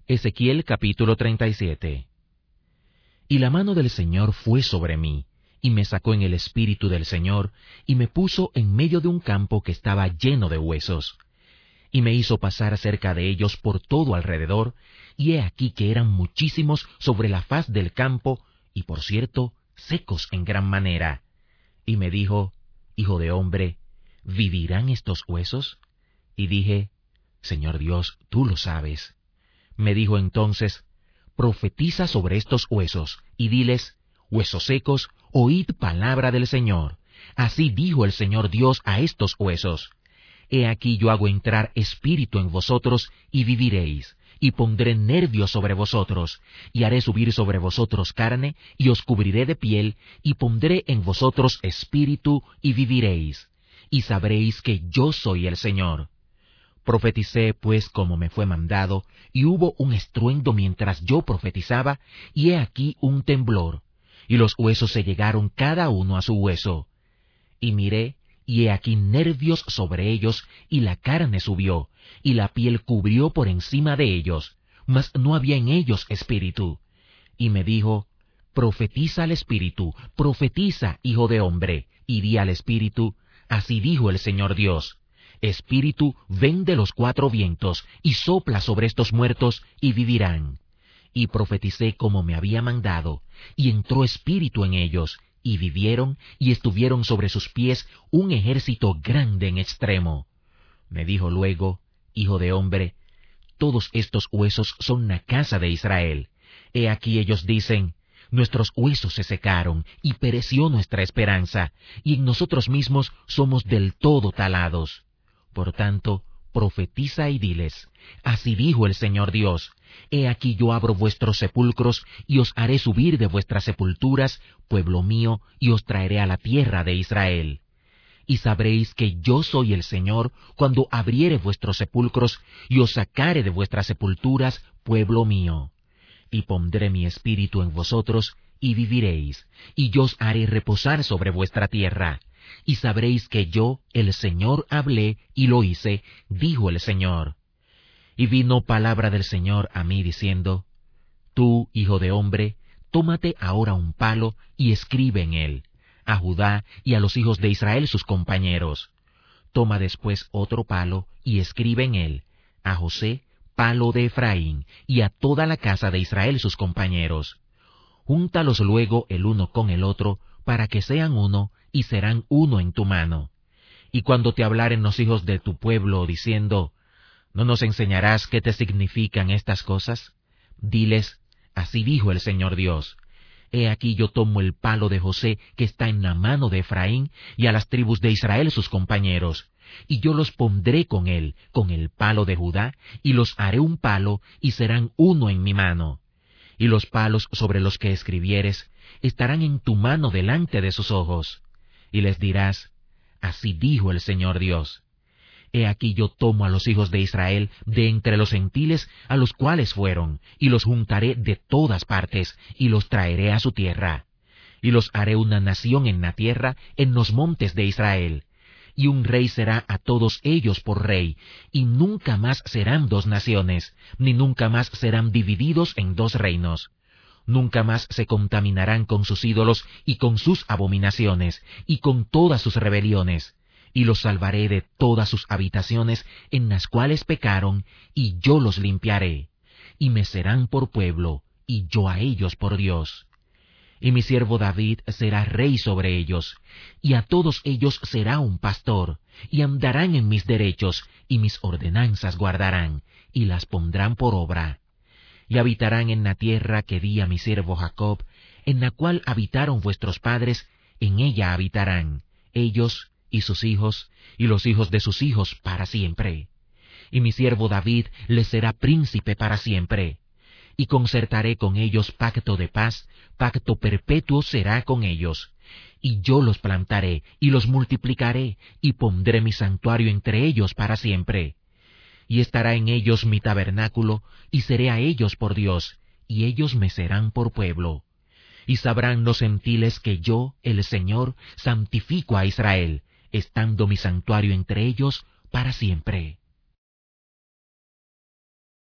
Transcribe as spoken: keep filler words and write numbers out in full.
Ezequiel capítulo treinta y siete. Y la mano del Señor fue sobre mí, y me sacó en el espíritu del Señor, y me puso en medio de un campo que estaba lleno de huesos. Y me hizo pasar cerca de ellos por todo alrededor, y he aquí que eran muchísimos sobre la faz del campo, y por cierto, secos en gran manera. Y me dijo, Hijo de hombre, ¿vivirán estos huesos? Y dije, Señor Dios, tú lo sabes. Me dijo entonces, profetiza sobre estos huesos, y diles, huesos secos, oíd palabra del Señor. Así dijo el Señor Dios a estos huesos. He aquí yo hago entrar espíritu en vosotros, y viviréis, y pondré nervios sobre vosotros, y haré subir sobre vosotros carne, y os cubriré de piel, y pondré en vosotros espíritu, y viviréis, y sabréis que yo soy el Señor. Profeticé pues como me fue mandado, y hubo un estruendo mientras yo profetizaba, y he aquí un temblor, y los huesos se llegaron cada uno a su hueso. Y miré, y he aquí nervios sobre ellos, y la carne subió, y la piel cubrió por encima de ellos, mas no había en ellos espíritu. Y me dijo, profetiza al espíritu, profetiza, hijo de hombre, y di al espíritu, así dijo el Señor Dios. Espíritu, ven de los cuatro vientos, y sopla sobre estos muertos, y vivirán. Y profeticé como me había mandado, y entró espíritu en ellos, y vivieron, y estuvieron sobre sus pies un ejército grande en extremo. Me dijo luego, Hijo de hombre, todos estos huesos son la casa de Israel. He aquí ellos dicen, nuestros huesos se secaron, y pereció nuestra esperanza, y en nosotros mismos somos del todo talados. Por tanto, profetiza y diles, así dijo el Señor Dios, he aquí yo abro vuestros sepulcros, y os haré subir de vuestras sepulturas, pueblo mío, y os traeré a la tierra de Israel. Y sabréis que yo soy el Señor, cuando abriere vuestros sepulcros, y os sacare de vuestras sepulturas, pueblo mío. Y pondré mi espíritu en vosotros, y viviréis, y yo os haré reposar sobre vuestra tierra. Y sabréis que yo, el Señor, hablé y lo hice, dijo el Señor. Y vino palabra del Señor a mí diciendo, Tú, hijo de hombre, tómate ahora un palo y escribe en él, a Judá y a los hijos de Israel sus compañeros. Toma después otro palo y escribe en él, a José, palo de Efraín, y a toda la casa de Israel sus compañeros. Júntalos luego el uno con el otro, para que sean uno, y serán uno en tu mano. Y cuando te hablaren los hijos de tu pueblo, diciendo, ¿no nos enseñarás qué te significan estas cosas? Diles, así dijo el Señor Dios. He aquí yo tomo el palo de José que está en la mano de Efraín, y a las tribus de Israel sus compañeros, y yo los pondré con él, con el palo de Judá, y los haré un palo, y serán uno en mi mano. Y los palos sobre los que escribieres estarán en tu mano delante de sus ojos. Y les dirás, así dijo el Señor Dios. He aquí yo tomo a los hijos de Israel de entre los gentiles a los cuales fueron, y los juntaré de todas partes, y los traeré a su tierra. Y los haré una nación en la tierra, en los montes de Israel. Y un rey será a todos ellos por rey, y nunca más serán dos naciones, ni nunca más serán divididos en dos reinos. Nunca más se contaminarán con sus ídolos y con sus abominaciones, y con todas sus rebeliones. Y los salvaré de todas sus habitaciones en las cuales pecaron, y yo los limpiaré. Y me serán por pueblo, y yo a ellos por Dios. Y mi siervo David será rey sobre ellos, y a todos ellos será un pastor, y andarán en mis derechos, y mis ordenanzas guardarán, y las pondrán por obra. Y habitarán en la tierra que di a mi siervo Jacob, en la cual habitaron vuestros padres, en ella habitarán, ellos y sus hijos, y los hijos de sus hijos para siempre. Y mi siervo David les será príncipe para siempre. Y concertaré con ellos pacto de paz, pacto perpetuo será con ellos. Y yo los plantaré, y los multiplicaré, y pondré mi santuario entre ellos para siempre. Y estará en ellos mi tabernáculo, y seré a ellos por Dios, y ellos me serán por pueblo. Y sabrán los gentiles que yo, el Señor, santifico a Israel, estando mi santuario entre ellos para siempre.